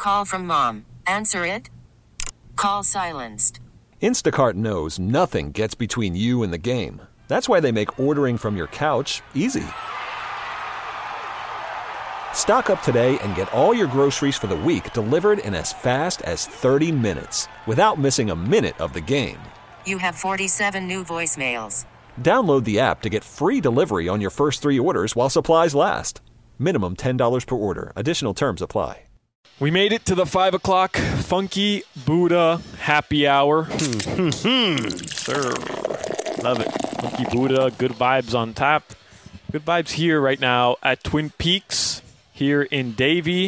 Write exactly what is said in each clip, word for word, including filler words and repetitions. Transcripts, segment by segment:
Call from mom. Answer it. Call silenced. Instacart knows nothing gets between you and the game. That's why they make ordering from your couch easy. Stock up today and get all your groceries for the week delivered in as fast as thirty minutes without missing a minute of the game. You have forty-seven new voicemails. Download the app to get free delivery on your first three orders while supplies last. Minimum ten dollars per order. Additional terms apply. We made it to the five o'clock Funky Buddha happy hour. Sir, love it. Funky Buddha, good vibes on tap. Good vibes here right now at Twin Peaks here in Davie.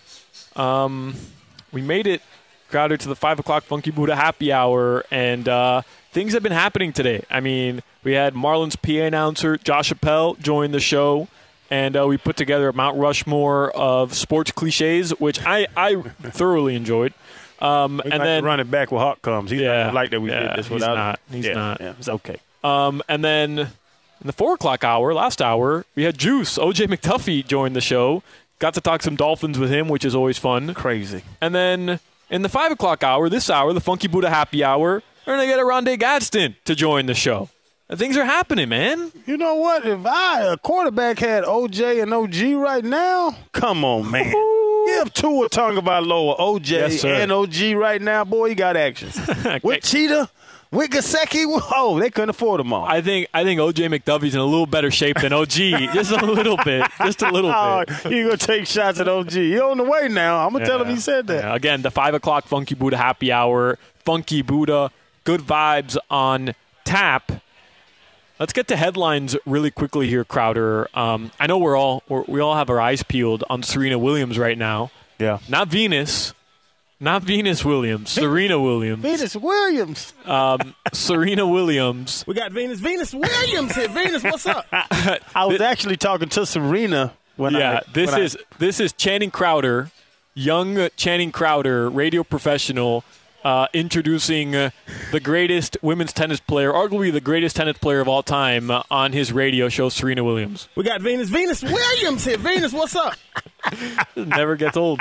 Um, we made it, Crowder, to the five o'clock Funky Buddha happy hour, and uh, things have been happening today. I mean, we had Marlins P A announcer Josh Appel join the show. And uh, we put together a Mount Rushmore of sports cliches, which I, I thoroughly enjoyed. Um, we and like then to run it back with Hawk comes. He's yeah, not like that we yeah, did this he's without. Not, he's yeah, not. Yeah, it's okay. Um, and then in the four o'clock hour, last hour, we had Juice. O J McDuffie joined the show. Got to talk some Dolphins with him, which is always fun. Crazy. And then in the five o'clock hour, this hour, the Funky Buddha happy hour, we're going to get a Rondé Gadsden to join the show. Things are happening, man. You know what? If I, a quarterback, had O J and O G right now, come on, man. Give Tua Tagovailoa, O J, yes, and O G right now, boy, you got action. With Cheetah, with Gesicki, oh, they couldn't afford them all. I think I think O J McDuffie's in a little better shape than O G. Just a little bit. Just a little oh, bit. You're going to take shots at O G. You're on the way now. I'm going to yeah. tell him he said that. Yeah. Again, the five o'clock Funky Buddha happy hour. Funky Buddha, good vibes on tap. Let's get to headlines really quickly here, Crowder. Um, I know we're all we're, we all have our eyes peeled on Serena Williams right now. Yeah, not Venus, not Venus Williams, Serena Williams. Venus Williams. Um, Serena Williams. We got Venus. Venus Williams here. Venus, what's up? I was actually talking to Serena when yeah, I. this when is I, this is Channing Crowder, young Channing Crowder, radio professional. Uh, introducing uh, the greatest women's tennis player, arguably the greatest tennis player of all time, uh, on his radio show, Serena Williams. We got Venus. Venus Williams here. Venus, what's up? Never gets old.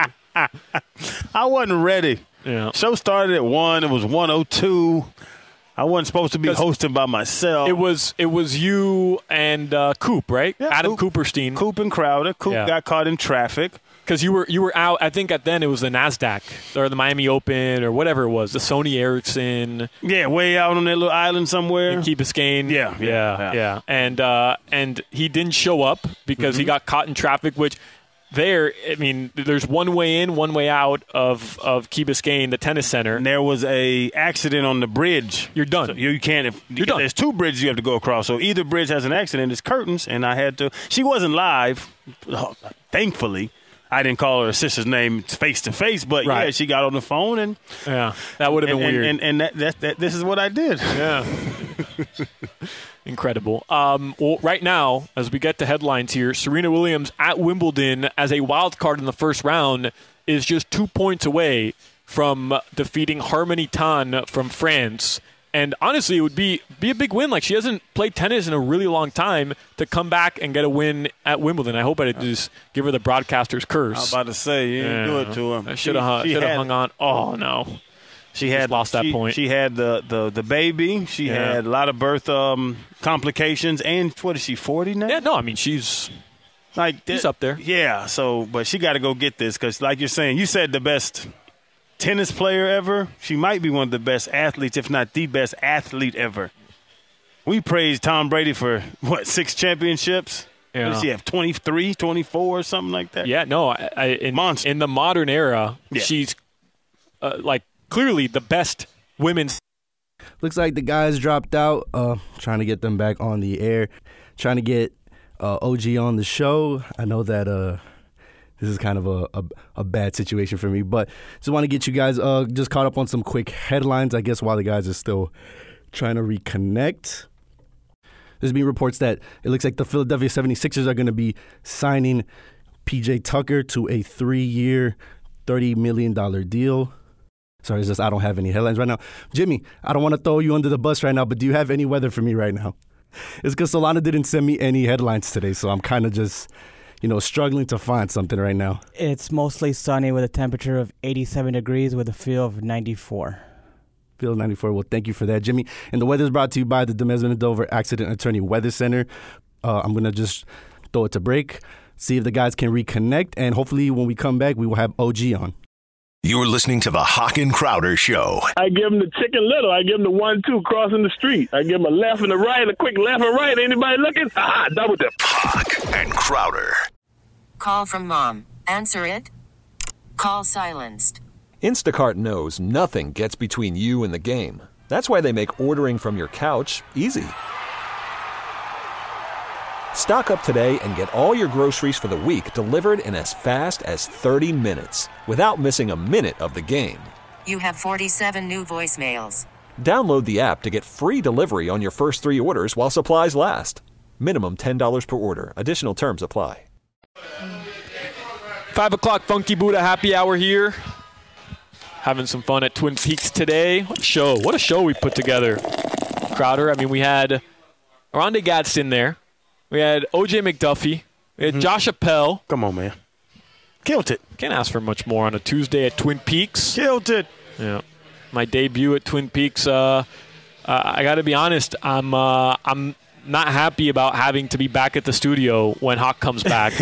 I wasn't ready. Yeah. Show started at one. It was one oh two. I wasn't supposed to be hosting by myself. It was it was you and uh, Coop, right? Yeah, Adam Coop, Cooperstein. Coop and Crowder. Coop yeah. got caught in traffic. Because you were you were out, I think at then it was the NASDAQ or the Miami Open or whatever it was, the Sony Ericsson. Yeah, way out on that little island somewhere. In Key Biscayne. Yeah, yeah, yeah. yeah. yeah. And uh, and he didn't show up because mm-hmm. he got caught in traffic, which there, I mean, there's one way in, one way out of, of Key Biscayne, the tennis center. And there was a accident on the bridge. You're done. So you can't. If, You're done. There's two bridges you have to go across. So either bridge has an accident. It's curtains, and I had to. She wasn't live, thankfully. I didn't call her sister's name face to face, but right. yeah, she got on the phone and yeah, that would have been and, weird. And, and, and that, that, that this is what I did. Yeah, incredible. Um, well, right now, as we get to headlines here, Serena Williams at Wimbledon as a wild card in the first round is just two points away from defeating Harmony Tan from France. And honestly, it would be be a big win. Like, she hasn't played tennis in a really long time to come back and get a win at Wimbledon. I hope I did just give her the broadcaster's curse. I was about to say, you didn't yeah. do it to her. I should have hung, hung on. Oh, no. She had just lost that she, point. She had the, the, the baby. She yeah. had a lot of birth um, complications. And what is she, forty now? Yeah, no, I mean, she's like she's up there. Yeah, so, but she got to go get this because, like you're saying, you said the best tennis player ever. She might be one of the best athletes, if not the best athlete ever. We praised Tom Brady for, what, six championships? Yeah. What does he have, twenty-three, twenty-four, or something like that? Yeah, no, I, I, in, Monster. in the modern era, yeah. she's, uh, like, clearly the best women's. Looks like the guys dropped out, uh, trying to get them back on the air, trying to get uh, O G on the show. I know that uh, this is kind of a, a, a bad situation for me, but just want to get you guys uh, just caught up on some quick headlines, I guess, while the guys are still trying to reconnect. There's been reports that it looks like the Philadelphia seventy-sixers are going to be signing P J Tucker to a three-year, thirty million dollars deal. Sorry, it's just I don't have any headlines right now. Jimmy, I don't want to throw you under the bus right now, but do you have any weather for me right now? It's because Solana didn't send me any headlines today, so I'm kind of just you know, struggling to find something right now? It's mostly sunny with a temperature of eighty-seven degrees with a feel of ninety-four. Feel ninety-four. Well, thank you for that, Jimmy. And the weather is brought to you by the Demesman and Dover Accident Attorney Weather Center. Uh, I'm going to just throw it to break, see if the guys can reconnect, and hopefully when we come back, we will have O G on. You're listening to the Hawk and Crowder Show. I give him the Chicken Little. I give him the one two crossing the street. I give him a left and a right, a quick left and right. Anybody looking? Ah, double dip. Hawk and Crowder. Call from mom. Answer it. Call silenced. Instacart knows nothing gets between you and the game. That's why they make ordering from your couch easy. Stock up today and get all your groceries for the week delivered in as fast as thirty minutes without missing a minute of the game. You have forty-seven new voicemails. Download the app to get free delivery on your first three orders while supplies last. Minimum ten dollars per order. Additional terms apply. Five o'clock Funky Buddha happy hour here. Having some fun at Twin Peaks today. What a show. What a show we put together. Crowder, I mean, we had Rondé Gadsden there. We had O J McDuffie. We had mm-hmm. Josh Appel. Come on, man. Killed it. Can't ask for much more on a Tuesday at Twin Peaks. Killed it. Yeah. My debut at Twin Peaks, uh, uh, I got to be honest, I'm uh, I'm not happy about having to be back at the studio when Hawk comes back.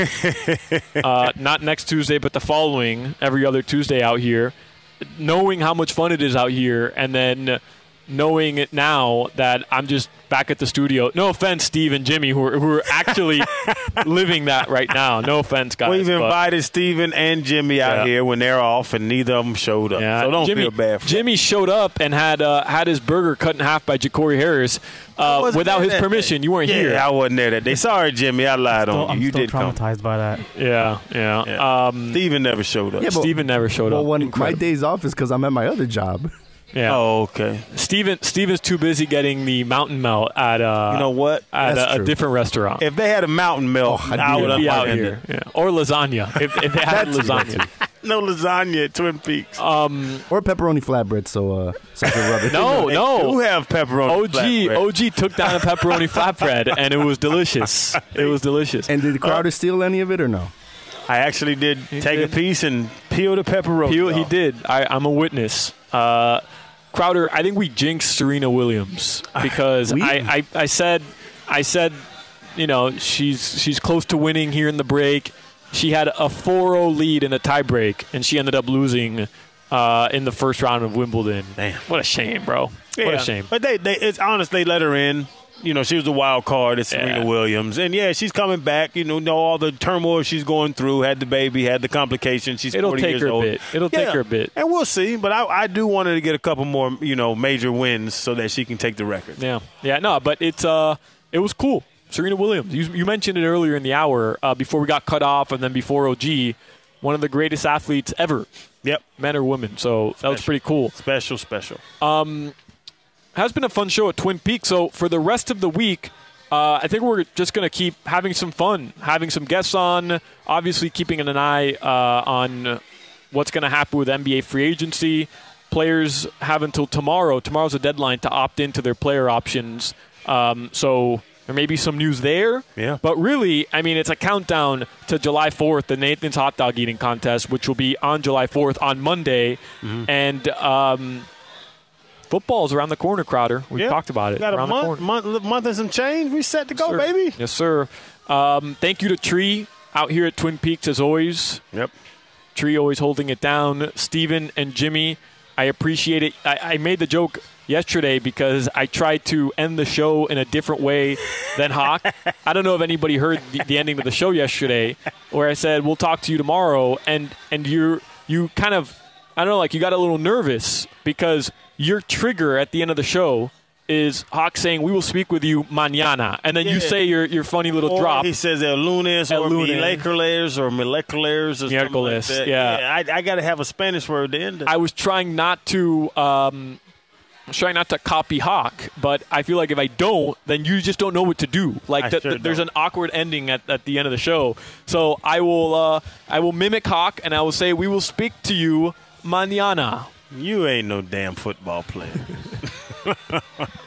uh, not next Tuesday, but the following, every other Tuesday out here. Knowing how much fun it is out here, and then knowing it now that I'm just back at the studio. No offense, Steve and Jimmy, who are, who are actually living that right now. No offense, guys. We've invited Steven and Jimmy out yeah. here when they're off, and neither of them showed up. Yeah. So don't Jimmy, feel bad for Jimmy them. showed up and had uh, had his burger cut in half by Ja'Cory Harris uh, without his permission. Day. You weren't yeah, here. I wasn't there that day. Sorry, Jimmy. I lied still, on you. I'm you still did traumatized come. by that. Yeah, yeah. yeah. Um, Steven never showed up. Yeah, but, Steven never showed well, up. When Incredible. my days off is because I'm at my other job. Yeah. Oh, okay. Steven Steven's too busy getting the mountain melt at uh, you know what? at a, a different restaurant. If they had a mountain melt, oh, I would be out here. Yeah. Or lasagna. If, if they had lasagna. No lasagna at Twin Peaks. Um, or pepperoni flatbread, so uh, so I can rub it. No, they no. do have pepperoni O G flatbread. O G took down a pepperoni flatbread, and it was delicious. It was delicious. And did the Crowder uh, steal any of it or no? I actually did he take did. a piece and peel the pepperoni. Peel, off. he did. I, I'm a witness. Uh, Crowder, I think we jinxed Serena Williams because I, I, I said, I said, you know, she's she's close to winning here in the break. She had a four oh lead in a tiebreak, and she ended up losing uh, in the first round of Wimbledon. Damn, what a shame, bro! Yeah. What a shame. But they, they, it's honest. They let her in. You know, she was a wild card. It's Serena yeah. Williams. And, yeah, she's coming back. You know, know all the turmoil she's going through. Had the baby, had the complications. She's It'll forty take years her old. a bit. It'll yeah. take her a bit. And we'll see. But I, I do want her to get a couple more, you know, major wins so that she can take the record. Yeah. Yeah, no, but it's uh, it was cool. Serena Williams. You, you mentioned it earlier in the hour uh, before we got cut off and then before O G. One of the greatest athletes ever. Yep. Men or women. So special. That was pretty cool. Special, special. Um, has been a fun show at Twin Peaks. So for the rest of the week, Uh, I think we're just going to keep having some fun, having some guests on, obviously keeping an eye uh, on what's going to happen with N B A free agency. Players have until tomorrow. Tomorrow's a deadline to opt into their player options. Um, so there may be some news there. Yeah. But really, I mean, it's a countdown to July fourth, the Nathan's Hot Dog Eating Contest, which will be on July fourth on Monday. Mm-hmm. And um, football's around the corner, Crowder. We yep. talked about it. Got around a month, the corner. month, month and some change. We set to go, yes, baby. Yes, sir. Um, thank you to Tree out here at Twin Peaks as always. Yep. Tree always holding it down. Steven and Jimmy, I appreciate it. I, I made the joke yesterday because I tried to end the show in a different way than Hawk. I don't know if anybody heard the, the ending of the show yesterday where I said, we'll talk to you tomorrow. And, and you you kind of, I don't know, like you got a little nervous because your trigger at the end of the show is Hawk saying, we will speak with you mañana. And then yeah. you say your your funny little or drop. He says el lunes el or lunes. molecules or molecules or something like that. Yeah. yeah I, I got to have a Spanish word to end it. I was trying not to um, I was trying not to copy Hawk, but I feel like if I don't, then you just don't know what to do. Like th- sure th- there's an awkward ending at, at the end of the show. So I will uh, I will mimic Hawk, and I will say, we will speak to you mañana. You ain't no damn football player.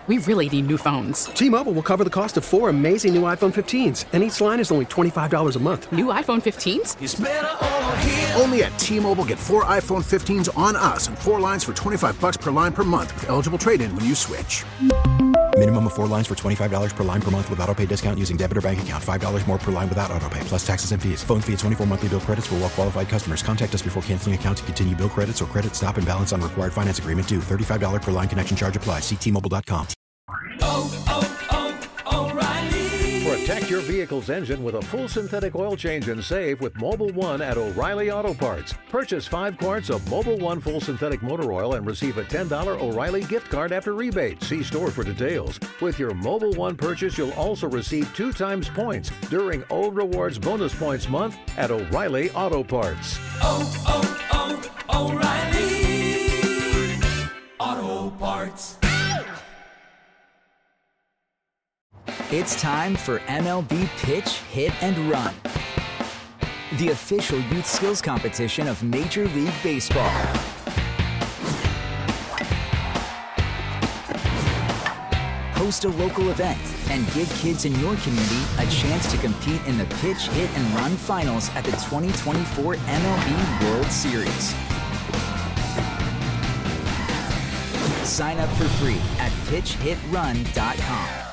We really need new phones. T-Mobile will cover the cost of four amazing new iPhone fifteens, and each line is only twenty-five dollars a month. New iPhone fifteens? It's better over here. Only at T-Mobile, get four iPhone fifteens on us and four lines for twenty-five bucks per line per month with eligible trade-in when you switch. Minimum of four lines for twenty-five dollars per line per month with autopay discount using debit or bank account. five dollars more per line without autopay, plus taxes and fees. Phone fee at twenty-four monthly bill credits for well-qualified customers. Contact us before canceling account to continue bill credits or credit stop and balance on required finance agreement due. thirty-five dollars per line connection charge applies. See T Mobile dot com. Oh, oh, oh, O'Reilly. Protect your vehicle's engine with a full synthetic oil change and save with Mobil one at O'Reilly Auto Parts. Purchase five quarts of Mobil one full synthetic motor oil and receive a ten dollars O'Reilly gift card after rebate. See store for details. With your Mobil one purchase, you'll also receive two times points during O Rewards Bonus Points Month at O'Reilly Auto Parts. Oh, oh, oh, O'Reilly Auto Parts. It's time for M L B Pitch, Hit, and Run, the official youth skills competition of Major League Baseball. Host a local event and give kids in your community a chance to compete in the Pitch, Hit, and Run finals at the twenty twenty-four M L B World Series. Sign up for free at pitch hit run dot com.